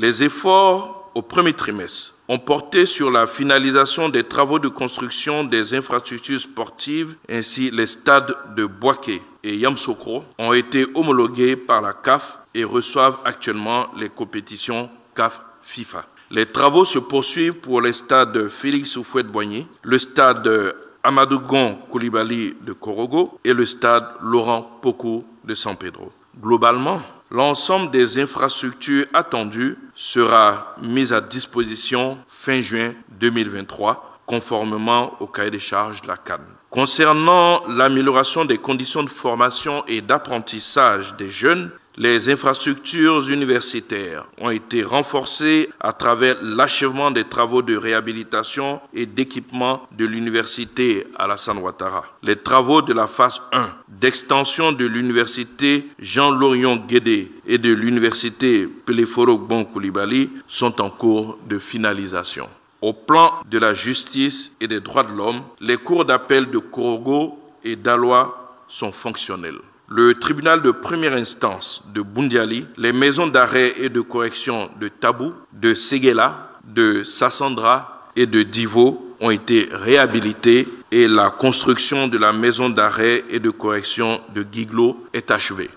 Les efforts au premier trimestre ont porté sur la finalisation des travaux de construction des infrastructures sportives, ainsi les stades de Boaké et Yamoussoukro ont été homologués par la CAF et reçoivent actuellement les compétitions CAF FIFA. Les travaux se poursuivent pour les stades Félix Houphouët-Boigny, le stade Amadou Gon Coulibaly de Korogo et le stade Laurent Pokou de San Pedro. Globalement, l'ensemble des infrastructures attendues sera mis à disposition fin juin 2023, conformément au cahier des charges de la CAN. Concernant l'amélioration des conditions de formation et d'apprentissage des jeunes, les infrastructures universitaires ont été renforcées à travers l'achèvement des travaux de réhabilitation et d'équipement de l'université Alassane Ouattara. Les travaux de la phase 1 d'extension de l'université Jean-Lorion Guédé et de l'université Peleforo Bon Coulibaly sont en cours de finalisation. Au plan de la justice et des droits de l'homme, les cours d'appel de Korogo et d'Aloa sont fonctionnels. Le tribunal de première instance de Boundiali, les maisons d'arrêt et de correction de Tabou, de Séguéla, de Sassandra et de Divo ont été réhabilités et la construction de la maison d'arrêt et de correction de Guiglo est achevée.